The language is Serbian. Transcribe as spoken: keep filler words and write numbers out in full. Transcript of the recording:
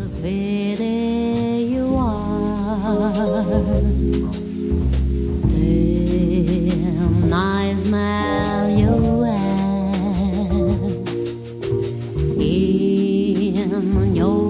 sweetie you are. Damn nice smile you have in your